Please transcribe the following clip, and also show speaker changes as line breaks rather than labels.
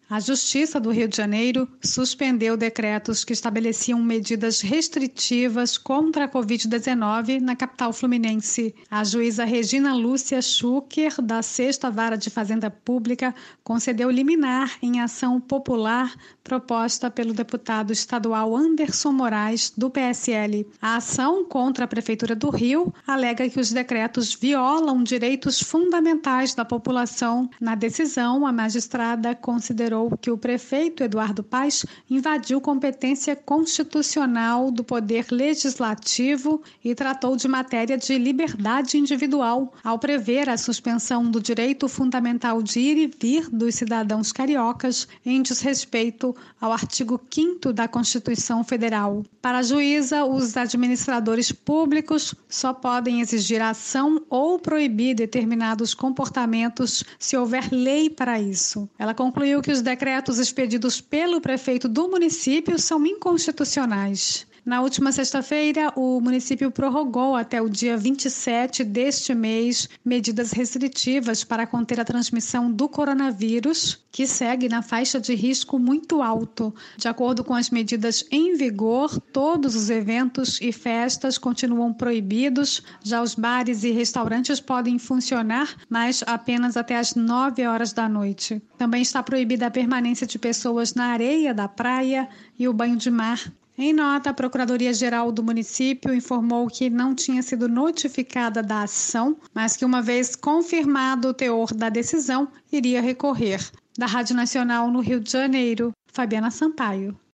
A Justiça do Rio de Janeiro suspendeu decretos que estabeleciam medidas restritivas contra a Covid-19 na capital fluminense. A juíza Regina Lúcia Schucker, da 6ª Vara de Fazenda Pública, concedeu liminar em ação popular proposta pelo deputado estadual Anderson Moraes, do PSL. A ação contra a Prefeitura do Rio alega que os decretos violam direitos fundamentais da população. Na decisão, a magistrada considerou que o prefeito Eduardo Paes invadiu competência constitucional do Poder Legislativo e tratou de matéria de liberdade individual, ao prever a suspensão do direito fundamental de ir e vir dos cidadãos cariocas em desrespeito ao artigo 5º da Constituição Federal. Para a juíza, os administradores públicos só podem exigir ação ou proibir determinados comportamentos se houver lei para isso. Ela concluiu que os decretos expedidos pelo prefeito do município são inconstitucionais. Na última sexta-feira, o município prorrogou até o dia 27 deste mês medidas restritivas para conter a transmissão do coronavírus, que segue na faixa de risco muito alto. De acordo com as medidas em vigor, todos os eventos e festas continuam proibidos. Já os bares e restaurantes podem funcionar, mas apenas até às 9 horas da noite. Também está proibida a permanência de pessoas na areia da praia e o banho de mar. Em nota, a Procuradoria-Geral do município informou que não tinha sido notificada da ação, mas que, uma vez confirmado o teor da decisão, iria recorrer. Da Rádio Nacional no Rio de Janeiro, Fabiana Sampaio.